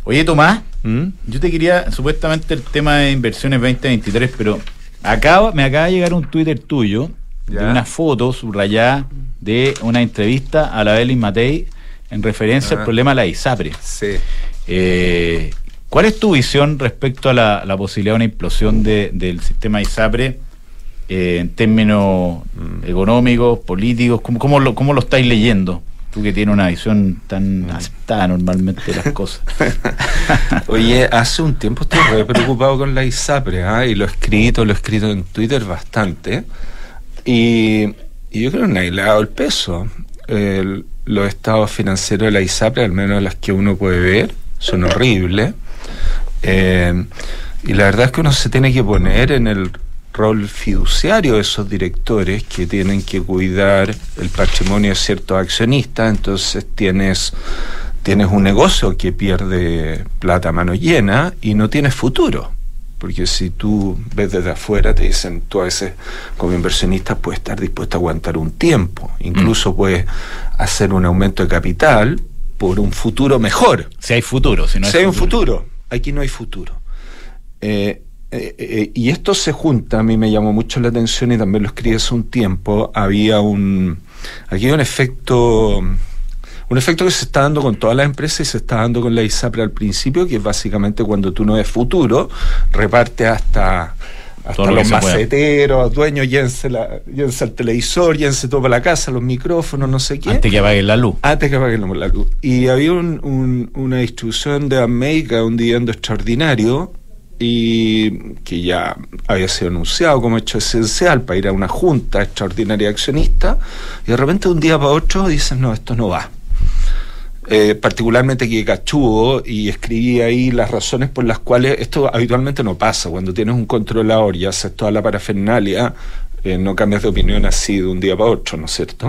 Oye, Tomás, yo te quería, supuestamente el tema de inversiones 2023, pero me acaba de llegar un Twitter tuyo de una foto subrayada de una entrevista a la Belén Matei en referencia al problema de la ISAPRE. Sí. ¿Cuál es tu visión respecto a la posibilidad de una implosión del sistema ISAPRE en términos económicos, políticos? ¿Cómo lo estáis leyendo? Tú que tienes una visión tan aceptada normalmente de las cosas. Oye, hace un tiempo estoy muy preocupado con la ISAPRE, y lo he escrito en Twitter bastante, y yo creo que nadie le ha dado el peso. Los estados financieros de la ISAPRE, al menos las que uno puede ver, son horribles, y la verdad es que uno se tiene que poner en el rol fiduciario de esos directores que tienen que cuidar el patrimonio de ciertos accionistas. Entonces tienes un negocio que pierde plata a mano llena y no tienes futuro, porque si tú ves desde afuera te dicen, tú a veces como inversionista puedes estar dispuesto a aguantar un tiempo, incluso puedes hacer un aumento de capital por un futuro mejor. Si hay futuro, si hay un futuro, aquí no hay futuro. Y esto se junta, a mí me llamó mucho la atención y también lo escribí hace un tiempo. Aquí hay un efecto que se está dando con todas las empresas y se está dando con la ISAPRE al principio, que es básicamente cuando tú no ves futuro, reparte hasta los maceteros, dueños, llévense el televisor, llévense todo para la casa, los micrófonos, no sé qué. Antes que apaguen la luz. Y había una distribución de América, un dividendo extraordinario, y que ya había sido anunciado como hecho esencial para ir a una junta extraordinaria de accionistas, y de repente de un día para otro dicen, no, esto no va. Particularmente que cachudo, y escribí ahí las razones por las cuales esto habitualmente no pasa. Cuando tienes un controlador y haces toda la parafernalia, no cambias de opinión así de un día para otro, ¿no es cierto?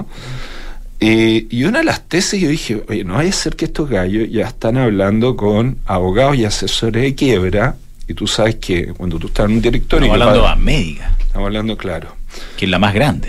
Y una de las tesis, yo dije, oye, no vaya a ser que estos gallos ya están hablando con abogados y asesores de quiebra. Y tú sabes que cuando tú estás en un directorio... Estamos hablando de América. Estamos hablando, claro. Que es la más grande.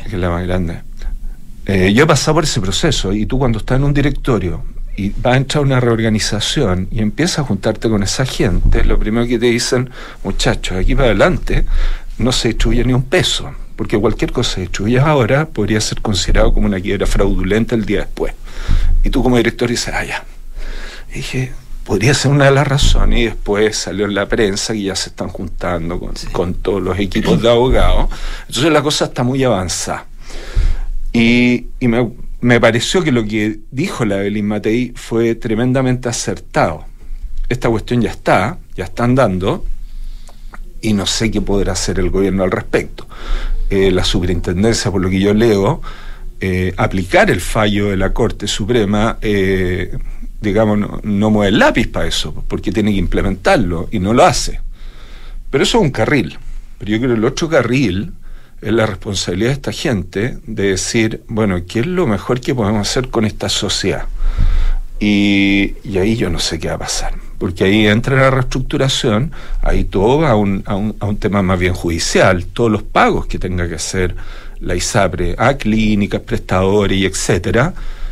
Yo he pasado por ese proceso, y tú cuando estás en un directorio y vas a entrar a una reorganización y empiezas a juntarte con esa gente, lo primero que te dicen, muchachos, aquí para adelante no se distribuye ni un peso, porque cualquier cosa que distribuyas ahora podría ser considerado como una quiebra fraudulenta el día después. Y tú como director dices, ya. Y dije... podría ser una de las razones, y después salió en la prensa que ya se están juntando con todos los equipos de abogados. Entonces la cosa está muy avanzada. Y me pareció que lo que dijo la Belén Matei fue tremendamente acertado. Esta cuestión ya está andando, y no sé qué podrá hacer el gobierno al respecto. La superintendencia, por lo que yo leo, aplicar el fallo de la Corte Suprema, digamos, no mueve el lápiz para eso, porque tiene que implementarlo y no lo hace. Pero eso es un carril. Pero yo creo que el otro carril es la responsabilidad de esta gente de decir, bueno, ¿qué es lo mejor que podemos hacer con esta sociedad? Y ahí yo no sé qué va a pasar, porque ahí entra la reestructuración, ahí todo va a un tema más bien judicial, todos los pagos que tenga que hacer la ISAPRE a clínicas, prestadores y etcétera,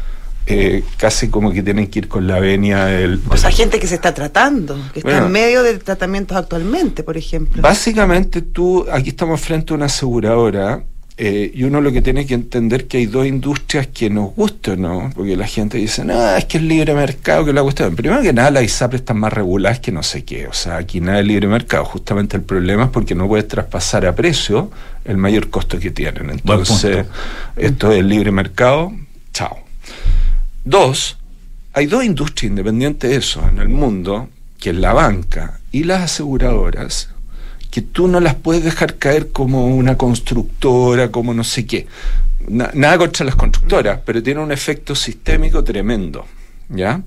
casi como que tienen que ir con la venia o sea, gente que se está tratando, que está en medio de tratamientos actualmente, por ejemplo. Básicamente aquí estamos frente a una aseguradora, y uno lo que tiene que entender que hay dos industrias que nos gustan, ¿no? Porque la gente dice, es que es libre mercado, que la cuestión. Primero que nada, las ISAPRE están más reguladas que no sé qué, o sea, aquí nada es libre mercado. Justamente el problema es porque no puedes traspasar a precio el mayor costo que tienen. Entonces, esto es libre mercado, chao. Dos, hay dos industrias independientes de eso en el mundo, que es la banca y las aseguradoras, que tú no las puedes dejar caer como una constructora, como no sé qué. Nada contra las constructoras, pero tiene un efecto sistémico tremendo, ¿ya?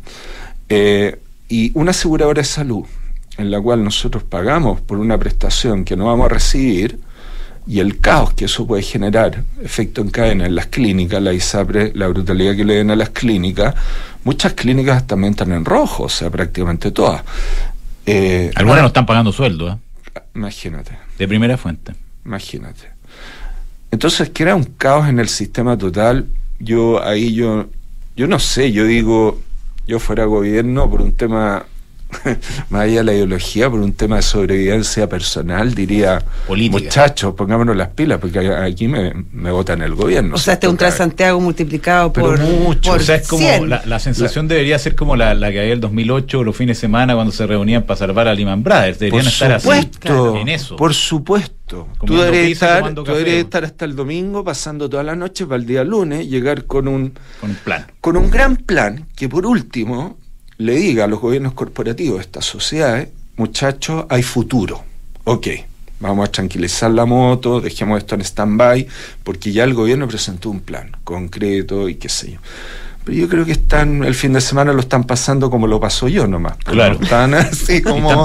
Y una aseguradora de salud, en la cual nosotros pagamos por una prestación que no vamos a recibir, y el caos que eso puede generar, efecto en cadena en las clínicas, la ISAPRE, la brutalidad que le den a las clínicas, muchas clínicas también están en rojo, o sea, prácticamente todas. Algunas no están pagando sueldo, Imagínate. De primera fuente. Imagínate. Entonces, crea un caos en el sistema total. Yo no sé, yo digo, yo fuera gobierno por un tema más allá de la ideología, por un tema de sobrevivencia personal, diría, política. Muchachos, pongámonos las pilas, porque aquí me votan el gobierno. O sea, este es un Transantiago multiplicado por mucho. O sea, es como 100. la sensación debería ser como la que había el 2008, los fines de semana, cuando se reunían para salvar a Lehman Brothers. Deberían estar así, en eso. Por supuesto. Tú deberías estar hasta el domingo, pasando toda la noche para el día lunes, llegar con un plan. Con un gran plan que, por último, le diga a los gobiernos corporativos de estas sociedades: muchachos, hay futuro. Ok, vamos a tranquilizar la moto, dejemos esto en stand-by, porque ya el gobierno presentó un plan concreto y qué sé yo. Pero yo creo que el fin de semana lo están pasando como lo paso yo nomás. Claro. Están así como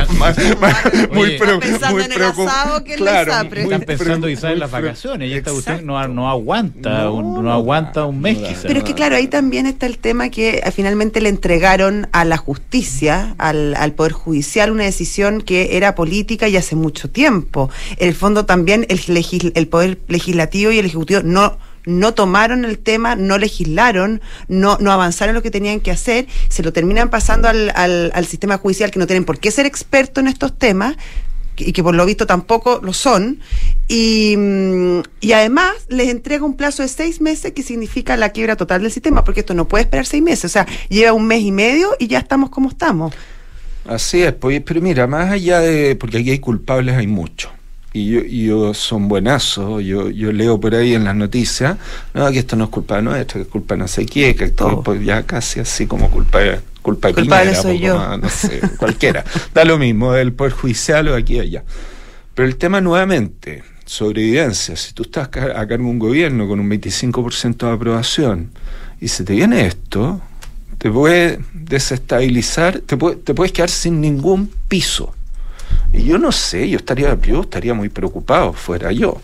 muy pensando en el asado que claro, la ISAPRE. Están pensando quizás en las vacaciones, y esta cuestión no aguanta, no aguanta un mes quizás. Pero es que claro, ahí también está el tema que finalmente le entregaron a la justicia, al Poder Judicial, una decisión que era política y hace mucho tiempo. En el fondo también el Poder Legislativo y el Ejecutivo no tomaron el tema, no legislaron, no avanzaron lo que tenían que hacer, se lo terminan pasando al sistema judicial, que no tienen por qué ser expertos en estos temas, y que por lo visto tampoco lo son, y además les entrega un plazo de 6 meses, que significa la quiebra total del sistema, porque esto no puede esperar 6 meses, o sea, lleva 1 mes y medio y ya estamos como estamos. Así es, pues, pero mira, más allá porque aquí hay culpables, hay muchos. Y yo son buenazos, yo leo por ahí en las noticias, no, que esto no es culpa nuestra, que es culpa no sé qué, que esto pues ya casi así como culpa de Piñera, soy yo. Más, no sé, cualquiera. Da lo mismo, del Poder Judicial o aquí o allá. Pero el tema nuevamente, sobrevivencia, si tú estás a cargo de un gobierno con un 25% de aprobación y se te viene esto, te puede desestabilizar, te puedes quedar sin ningún piso. Y yo no sé, yo estaría muy preocupado, fuera yo.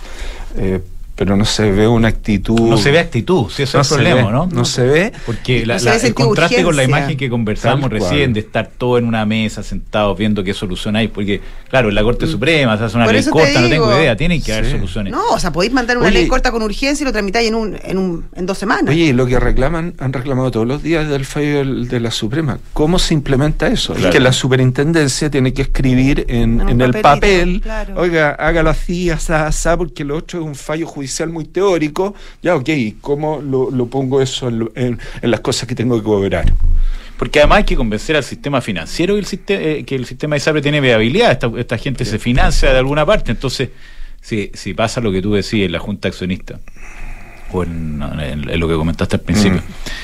Pero no se ve una actitud. No se ve actitud, si eso es el problema, ¿no? No se ve. Porque el contraste urgencia con la imagen que conversábamos recién, cual. de estar todos en una mesa, sentados, viendo qué solución hay. Porque, claro, en la Corte Suprema se hace una ley corta, no tengo idea, tienen que haber soluciones. No, o sea, podéis mandar una ley corta con urgencia y lo tramitáis en 2 semanas. Oye, y lo que han reclamado todos los días del fallo de la Suprema, ¿cómo se implementa eso? Claro. Es que la superintendencia tiene que escribir en el papel, claro. Oiga, hágalo así, asá, porque lo otro es un fallo judicial muy teórico. Ya, ok, ¿cómo lo pongo eso en las cosas que tengo que cobrar? Porque además hay que convencer al sistema financiero que el sistema de ISAPRE tiene viabilidad, esta gente se financia de alguna parte. Entonces, si pasa lo que tú decís en la Junta Accionista, o en lo que comentaste al principio,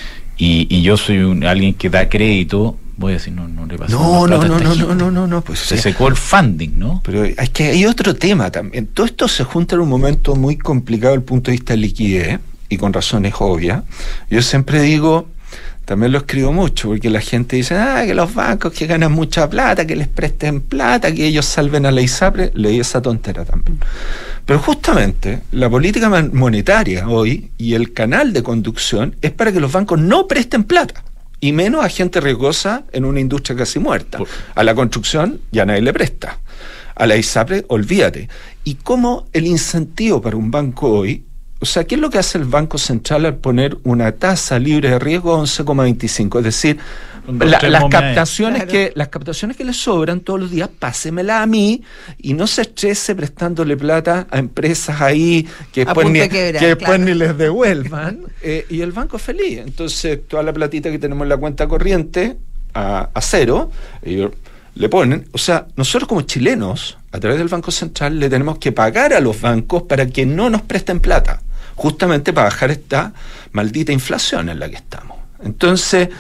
y yo soy alguien que da crédito, voy a decir, no le pasa nada. No, pues se secó el funding, ¿no? Pero es que hay otro tema también. Todo esto se junta en un momento muy complicado desde el punto de vista de liquidez, y con razones obvias. Yo siempre digo, también lo escribo mucho, porque la gente dice, que los bancos que ganan mucha plata, que les presten plata, que ellos salven a la ISAPRE. Leí esa tontera también. Pero justamente la política monetaria hoy y el canal de conducción es para que los bancos no presten plata, y menos a gente riesgosa en una industria casi muerta. A la construcción ya nadie le presta, a la ISAPRE olvídate. Y como el incentivo para un banco hoy, o sea, ¿qué es lo que hace el Banco Central al poner una tasa libre de riesgo a 11,25? Es decir, las captaciones que le sobran todos los días, pásemela a mí, y no se estrese prestándole plata a empresas ahí que después ni les devuelvan, y el banco feliz. Entonces, toda la platita que tenemos en la cuenta corriente a cero, ellos le ponen. O sea, nosotros como chilenos, a través del Banco Central, le tenemos que pagar a los bancos para que no nos presten plata, justamente para bajar esta maldita inflación en la que estamos. Entonces,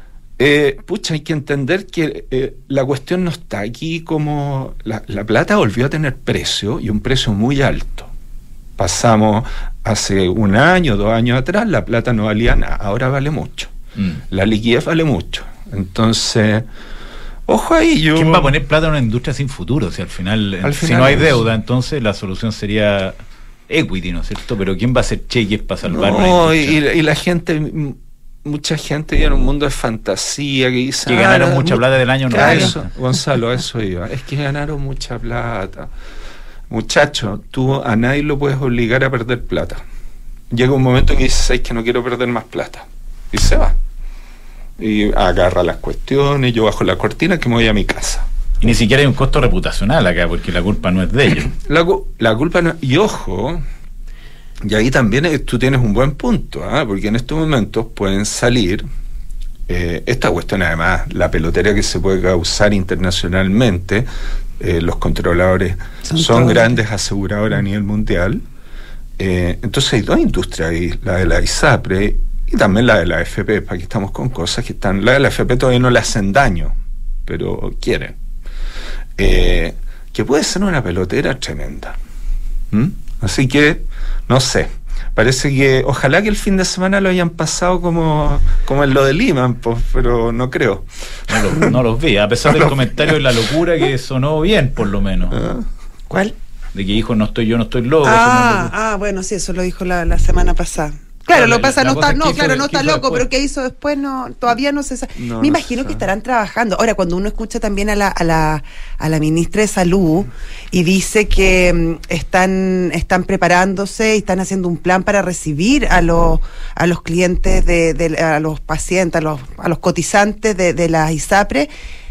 hay que entender que la cuestión no está aquí como... La plata volvió a tener precio, y un precio muy alto. Pasamos hace 1 año, 2 años atrás, la plata no valía nada, ahora vale mucho. La liquidez vale mucho. Entonces, ojo ahí. ¿Quién va a poner plata en una industria sin futuro? Si al final si no hay deuda, entonces la solución sería equity, ¿no es cierto? Pero ¿quién va a hacer cheques para salvar una industria? Y la gente... Mucha gente vive en un mundo de fantasía que dice... Que ganaron mucha plata del año 90. Gonzalo, eso iba. Es que ganaron mucha plata. Muchacho, tú a nadie lo puedes obligar a perder plata. Llega un momento que dices, que no quiero perder más plata. Y se va. y agarra las cuestiones, yo bajo la cortina que me voy a mi casa. Y ni siquiera hay un costo reputacional acá, porque la culpa no es de ellos. La culpa no, y ojo, y ahí también tú tienes un buen punto, porque en estos momentos pueden salir esta cuestión, además, la pelotera que se puede causar internacionalmente. Los controladores son grandes aseguradoras a nivel mundial. Entonces hay dos industrias ahí, la de la ISAPRE y también la de la AFP. Aquí estamos con cosas que están, la de la AFP todavía no le hacen daño, pero quieren. Que puede ser una pelotera tremenda. Así que, no sé, parece que ojalá que el fin de semana lo hayan pasado como en lo de Lehman, pues, pero no creo. No los vi, a pesar del comentario de la locura que sonó bien, por lo menos. ¿Cuál? De que dijo, no estoy loco. Bueno, sí, eso lo dijo la semana pasada. Claro, lo que pasa no está loco, pero ¿qué hizo después? No, todavía no se sabe. Me imagino que estarán trabajando. Ahora, cuando uno escucha también a la ministra de Salud y dice que están preparándose y están haciendo un plan para recibir a los clientes a los pacientes, a los cotizantes de la ISAPRE,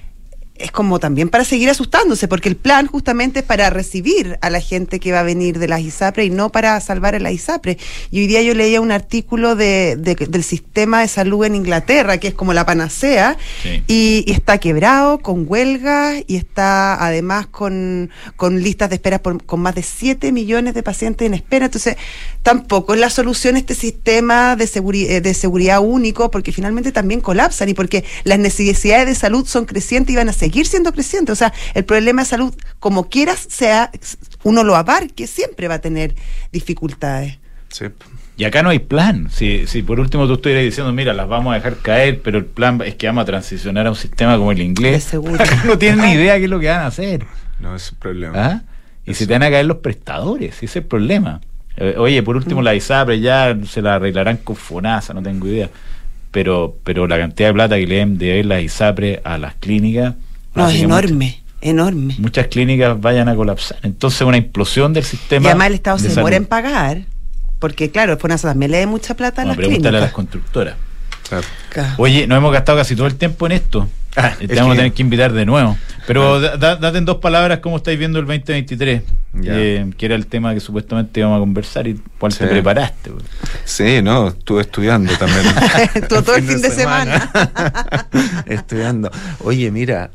es como también para seguir asustándose, porque el plan justamente es para recibir a la gente que va a venir de las ISAPRE y no para salvar a la ISAPRE. Y hoy día yo leía un artículo del sistema de salud en Inglaterra, que es como la panacea, sí. y está quebrado, con huelgas, y está además con listas de espera con más de 7 millones de pacientes en espera. Entonces, tampoco es la solución este sistema de seguridad único, porque finalmente también colapsan y porque las necesidades de salud son crecientes y van a seguir siendo crecientes. O sea, el problema de salud, como quieras, uno lo abarque, siempre va a tener dificultades. Sí. Y acá no hay plan. Si por último tú estuvieras diciendo, mira, las vamos a dejar caer, pero el plan es que vamos a transicionar a un sistema como el inglés. Acá no tienen ni idea qué es lo que van a hacer. No, es el problema. Y se te van a caer los prestadores, ese es el problema. Oye, por último, la ISAPRE ya se la arreglarán con FONASA, no tengo idea. Pero la cantidad de plata que le deben de ver las ISAPRE a las clínicas... No, es enorme. Muchas clínicas vayan a colapsar. Entonces, una implosión del sistema. Y además el Estado se demora en pagar, porque claro, FONASA también le dé mucha plata a las clínicas. Pregúntale a las constructoras. Claro. Oye, nos hemos gastado casi todo el tiempo en esto. Te vamos a tener que invitar de nuevo. Pero date en 2 palabras cómo estáis viendo el 2023, que era el tema que supuestamente íbamos a conversar y cuál te preparaste. Sí, no, estuve estudiando también. Estuvo todo el fin de semana. Estudiando. Oye, mira,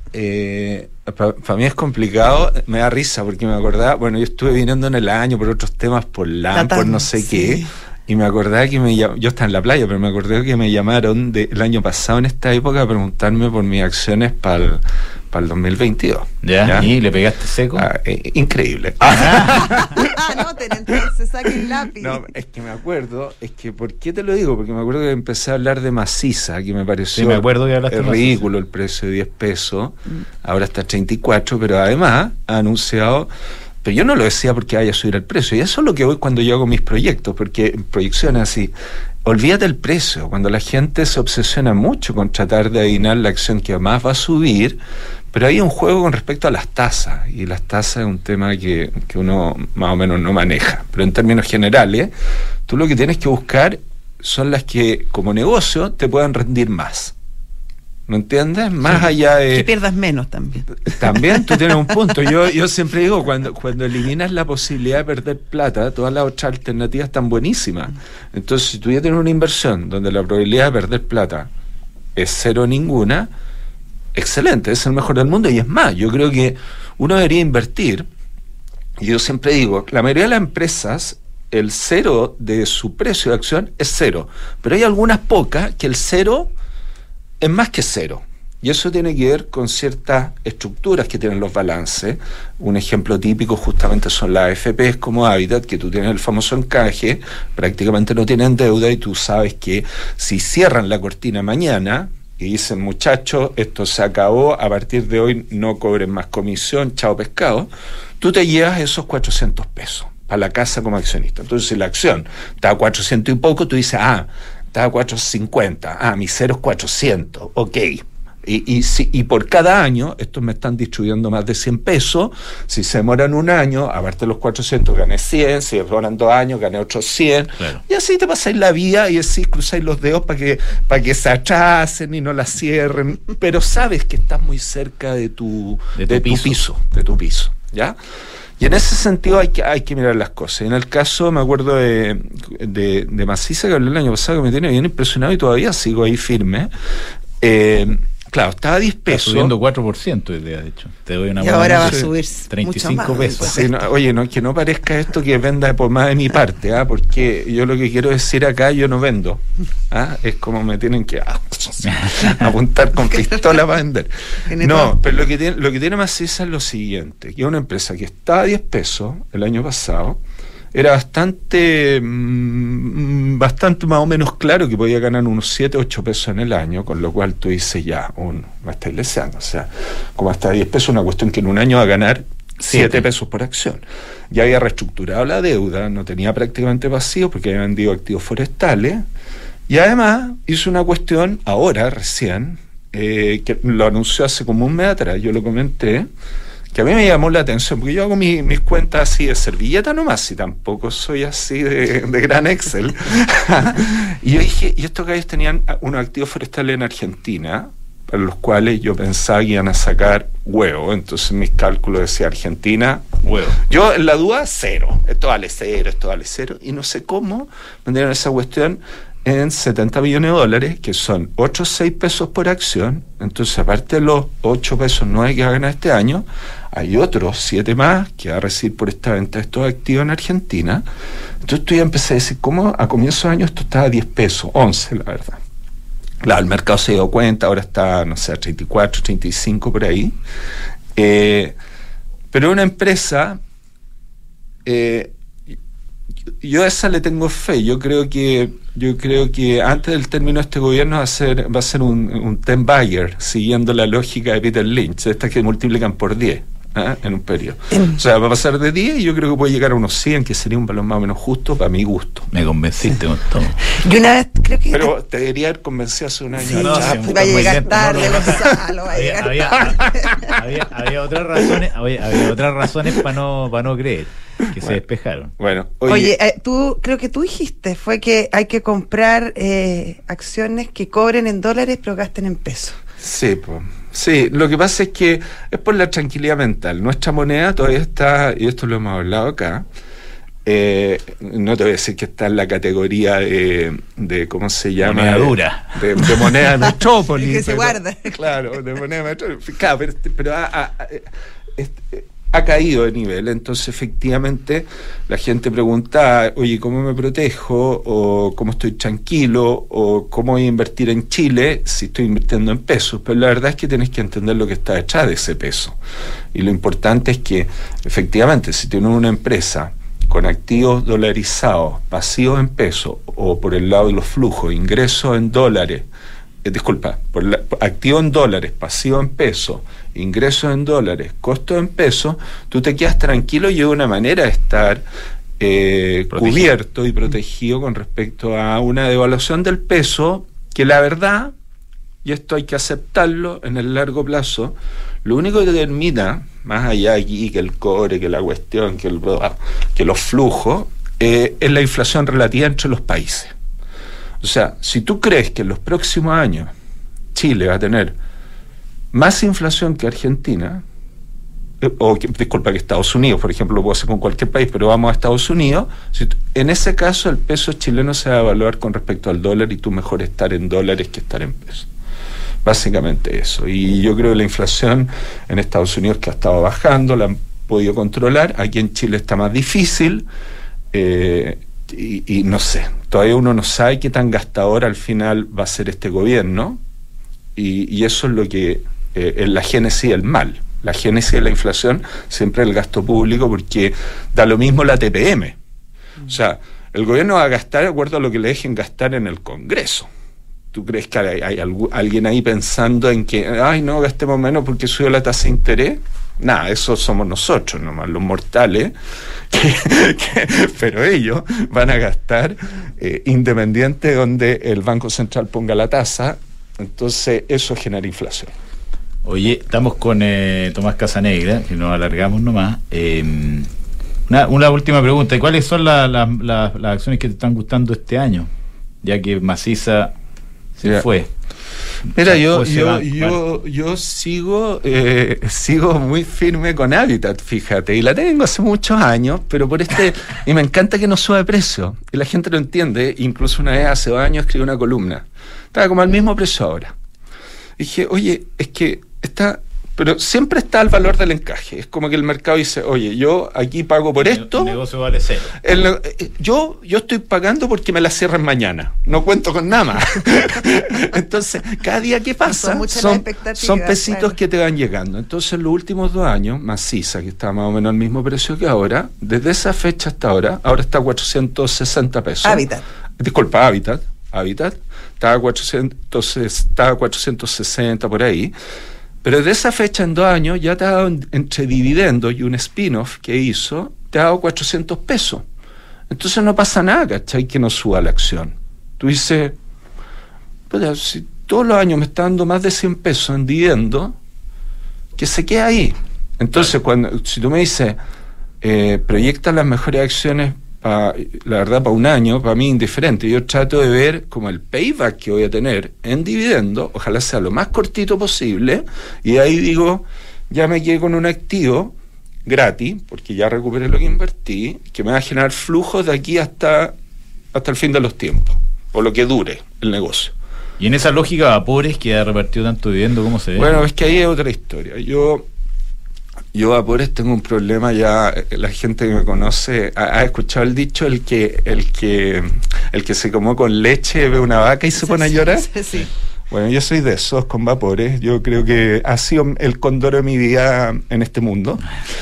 para mí es complicado, me da risa porque me acordaba, bueno, yo estuve viniendo en el año por otros temas, por LAN, por no sé qué. Y me acordaba que yo estaba en la playa, pero me acordé que me llamaron el año pasado en esta época a preguntarme por mis acciones para el 2022. ¿Ya? ¿Y le pegaste seco? Increíble. Anoten, entonces, saquen el lápiz. No, es que me acuerdo, ¿por qué te lo digo? Porque me acuerdo que empecé a hablar de Maciza, que me pareció ridículo el precio de 10 pesos, ahora está 34, pero además ha anunciado... Pero yo no lo decía porque vaya a subir el precio, y eso es lo que voy cuando yo hago mis proyectos, porque proyecciones así, olvídate el precio, cuando la gente se obsesiona mucho con tratar de adivinar la acción que más va a subir, pero hay un juego con respecto a las tasas, y las tasas es un tema que uno más o menos no maneja, pero en términos generales, tú lo que tienes que buscar son las que como negocio te puedan rendir más. ¿Me entiendes? Más allá de... Que pierdas menos también. También tú tienes un punto. Yo siempre digo, cuando eliminas la posibilidad de perder plata, todas las otras alternativas están buenísimas. Entonces, si tú ya tienes una inversión donde la probabilidad de perder plata es 0 ninguna, excelente, es el mejor del mundo. Y es más, yo creo que uno debería invertir, y yo siempre digo, la mayoría de las empresas, el 0 de su precio de acción es 0, pero hay algunas pocas que el 0... es más que 0, y eso tiene que ver con ciertas estructuras que tienen los balances. Un ejemplo típico justamente son las AFPs como Habitat, que tú tienes el famoso encaje, prácticamente no tienen deuda, y tú sabes que si cierran la cortina mañana y dicen, muchachos, esto se acabó, a partir de hoy no cobren más comisión, chao pescado, tú te llevas esos 400 pesos para la casa como accionista. Entonces, si la acción está a 400 y poco, tú dices, está a 450, mi 0 es 400, ok, Y por cada año, estos me están distribuyendo más de 100 pesos, si se demoran un año, aparte de los 400, gané 100, si demoran 2 años, gané otros 100, claro. Y así te pasáis la vida y así cruzáis los dedos para que se atrasen y no la cierren, pero sabes que estás muy cerca de tu piso, ¿ya? Y en ese sentido hay que mirar las cosas. En el caso, me acuerdo de Maciza, que hablé el año pasado, que me tiene bien impresionado y todavía sigo ahí firme. Claro, estaba a 10 pesos. Está subiendo 4%, de hecho. Te doy una y ahora va a subir 35 pesos. Sí, oye, no, que no parezca esto que venda por más de mi parte, porque yo lo que quiero decir acá, yo no vendo. Es como me tienen que apuntar con pistola para vender. No, pero lo que tiene Maciza es lo siguiente, que es una empresa que estaba a 10 pesos el año pasado, era bastante más o menos claro que podía ganar unos 7, 8 pesos en el año, con lo cual tú dices ya, va a estar leseando, o sea, como hasta 10 pesos, una cuestión que en un año va a ganar 7 pesos por acción. Ya había reestructurado la deuda, no tenía prácticamente vacío porque había vendido activos forestales, y además hizo una cuestión ahora, recién, que lo anunció hace como un mes atrás, yo lo comenté, que a mí me llamó la atención, porque yo hago mis cuentas así de servilleta nomás, y tampoco soy así de gran Excel. Y yo dije, y estos gallos tenían unos activos forestales en Argentina, para los cuales yo pensaba que iban a sacar huevo, entonces mis cálculos decía Argentina, huevo. Yo en la duda, cero, esto vale cero, y no sé cómo vendieron esa cuestión en $70 millones, que son otros 6 pesos por acción. Entonces, aparte de los 8 pesos no hay que ganar este año, hay otros 7 más que va a recibir por esta venta de estos activos en Argentina. Entonces tú ya empecé a decir, ¿cómo a comienzo de año esto estaba a 10 pesos? 11, la verdad. Claro, el mercado se dio cuenta, ahora está, no sé, a 34, 35 por ahí. Pero una empresa... yo a esa le tengo fe. Yo creo que antes del término de este gobierno va a ser un 10 bagger, siguiendo la lógica de Peter Lynch, estas que multiplican por 10 en un periodo. O sea, va a pasar de 10 y yo creo que puede llegar a unos 100, que sería un valor más o menos justo para mi gusto. Me convenciste con todo. Y una vez creo que... Pero te debería haber convencido hace un año. Sí, va a llegar tarde, Gonzalo, había otras razones para no creer, que se despejaron. Bueno, oye, creo que tú dijiste, fue que hay que comprar acciones que cobren en dólares pero gasten en pesos. Sí, pues. Sí, lo que pasa es que es por la tranquilidad mental. Nuestra moneda todavía está, y esto lo hemos hablado acá, no te voy a decir que está en la categoría de ¿cómo se llama? Moneda dura. De moneda de metrópoli. Que se guarda. Claro, de moneda de metrópoli. Claro, pero ha caído de nivel, entonces efectivamente la gente pregunta, oye, ¿cómo me protejo? O ¿cómo estoy tranquilo? O ¿cómo voy a invertir en Chile si estoy invirtiendo en pesos? Pero la verdad es que tienes que entender lo que está detrás de ese peso. Y lo importante es que efectivamente si tienes una empresa con activos dolarizados, pasivos en pesos, o por el lado de los flujos, ingresos en dólares, activo en dólares, pasivo en pesos, ingresos en dólares, costo en pesos, tú te quedas tranquilo y es una manera de estar cubierto y protegido con respecto a una devaluación del peso que la verdad, y esto hay que aceptarlo en el largo plazo, lo único que determina, más allá aquí que el cobre, que la cuestión, que los flujos, es la inflación relativa entre los países. O sea, si tú crees que en los próximos años Chile va a tener más inflación que Argentina, que Estados Unidos, por ejemplo, lo puedo hacer con cualquier país, pero vamos a Estados Unidos, en ese caso el peso chileno se va a evaluar con respecto al dólar y tú mejor estar en dólares que estar en pesos. Básicamente eso. Y yo creo que la inflación en Estados Unidos, que ha estado bajando, la han podido controlar. Aquí en Chile está más difícil. Y no sé, todavía uno no sabe qué tan gastador al final va a ser este gobierno, y eso es lo que es la génesis del mal. La génesis de la inflación siempre es el gasto público, porque da lo mismo la TPM. O sea, el gobierno va a gastar de acuerdo a lo que le dejen gastar en el Congreso. ¿Tú crees que hay alguien ahí pensando en que, ay, no, gastemos menos porque subió la tasa de interés? Nada, eso somos nosotros nomás, los mortales, pero ellos van a gastar independiente de donde el Banco Central ponga la tasa, Entonces eso genera inflación. Oye, estamos con Tomás Casanegra, que nos alargamos nomás. Una última pregunta. ¿Cuáles son las acciones que te están gustando este año? Ya que Maciza se fue. Mira, yo sigo muy firme con Habitat, fíjate, y la tengo hace muchos años, pero y me encanta que no sube de precio, y la gente lo entiende. Incluso una vez hace 2 años escribí una columna, estaba como al mismo precio ahora. Dije, oye, es que pero siempre está el valor del encaje. Es como que el mercado dice, oye, yo aquí pago por esto. El negocio vale 0. Yo estoy pagando porque me la cierran mañana. No cuento con nada más. Entonces, cada día que pasa, son pesitos, claro, que te van llegando. Entonces, en los últimos 2 años, Maciza, que está más o menos al mismo precio que ahora, desde esa fecha hasta ahora está a 460 pesos. Habitat. Disculpa, Habitat. Estaba a 460 por ahí. Pero de esa fecha en 2 años ya te ha dado, entre dividendos y un spin-off que hizo, te ha dado 400 pesos. Entonces no pasa nada, ¿cachai? Que no suba la acción. Tú dices, pues, si todos los años me está dando más de 100 pesos en dividendo, que se quede ahí. Entonces, si tú me dices, proyecta las mejores acciones, la verdad, para 1 año, para mí indiferente. Yo trato de ver como el payback que voy a tener en dividendo, ojalá sea lo más cortito posible, y ahí digo, ya me quedé con un activo gratis, porque ya recuperé lo que invertí, que me va a generar flujos de aquí hasta el fin de los tiempos, o lo que dure el negocio. Y en esa lógica, Vapores, que ha repartido tanto dividendo, ¿cómo se ve? Bueno, es que ahí es otra historia. Yo Vapores tengo un problema ya. La gente que me conoce ha escuchado el dicho, el que se comió con leche ve una vaca y se pone a llorar. Sí. Bueno, yo soy de esos con Vapores. Yo creo que ha sido el condoro de mi vida en este mundo.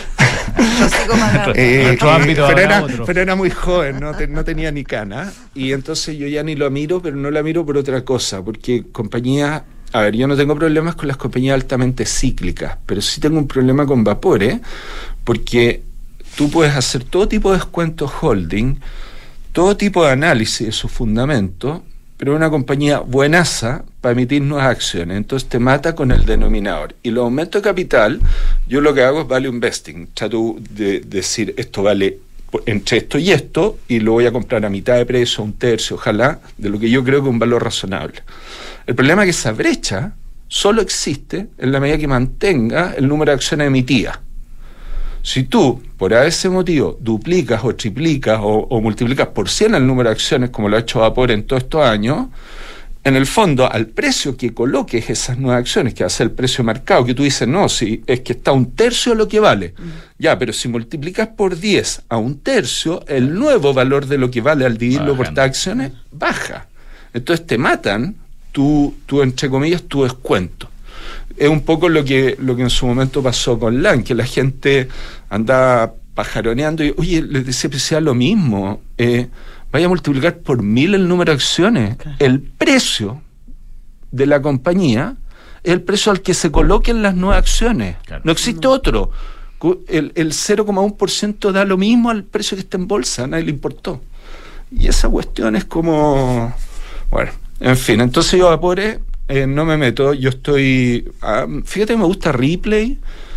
Pero era muy joven, no tenía ni cana, y entonces yo ya ni lo miro, pero no la miro por otra cosa, porque compañía. A ver, yo no tengo problemas con las compañías altamente cíclicas, pero sí tengo un problema con Vapores, porque tú puedes hacer todo tipo de descuentos holding, todo tipo de análisis de sus fundamentos, pero una compañía buenaza para emitir nuevas acciones, entonces te mata con el denominador. Y los aumentos de capital, yo lo que hago es value investing, trato de decir, esto vale entre esto y esto, y lo voy a comprar a mitad de precio, a 1/3, ojalá, de lo que yo creo que es un valor razonable. El problema es que esa brecha solo existe en la medida que mantenga el número de acciones emitidas. Si tú, por ese motivo, duplicas o triplicas o multiplicas por 100 el número de acciones, como lo ha hecho Vapores en todos estos años, en el fondo, al precio que coloques esas nuevas acciones, que va a ser el precio marcado, que tú dices, no, si es que está a 1/3 de lo que vale. Ya, pero si multiplicas por 10 a 1/3, el nuevo valor de lo que vale al dividirlo por estas acciones baja. Entonces te matan tu entre comillas, tu descuento. Es un poco lo que en su momento pasó con LAN, que la gente andaba pajaroneando y, oye, les decía especial lo mismo, vaya a multiplicar por 1000 el número de acciones. Okay. El precio de la compañía es el precio al que se coloquen las nuevas acciones. Claro. No existe otro. El 0,1% da lo mismo al precio que está en bolsa, a nadie le importó. Y esa cuestión es como... Bueno, en fin, entonces yo Vapores no me meto, yo estoy... fíjate que me gusta Ripley,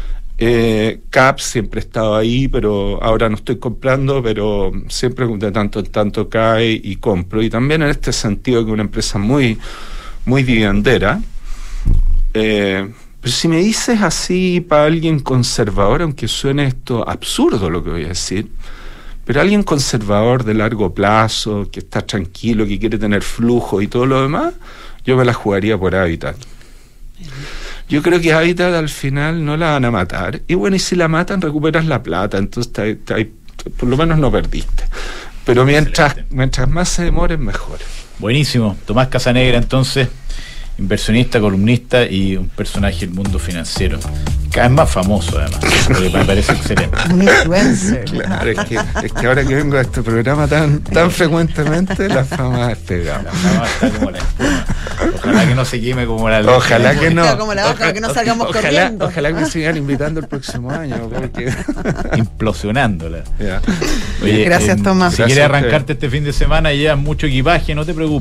Cap siempre he estado ahí, pero ahora no estoy comprando, pero siempre de tanto en tanto cae y compro, y también en este sentido que es una empresa muy, muy dividendera. Pero si me dices así para alguien conservador, aunque suene esto absurdo lo que voy a decir, pero alguien conservador de largo plazo, que está tranquilo, que quiere tener flujo y todo lo demás, yo me la jugaría por Habitat. Yo creo que Habitat al final no la van a matar, y bueno, y si la matan recuperas la plata, entonces por lo menos no perdiste. Pero mientras más se demoren, mejor. Buenísimo. Tomás Casanegra, entonces, inversionista, columnista y un personaje del mundo financiero, cada vez más famoso además, porque me parece excelente. Un influencer. Claro, es que ahora que vengo a este programa tan frecuentemente, la fama es pegada. La fama está como la espuma. Ojalá que no se queme como la leche. Ojalá que no. Como la hoja, que no salgamos corriendo. Ojalá que me sigan invitando el próximo año. Porque... implosionándola. Yeah. Oye, gracias, Tomás. Si quieres arrancarte este fin de semana y llevas mucho equipaje, no te preocupes.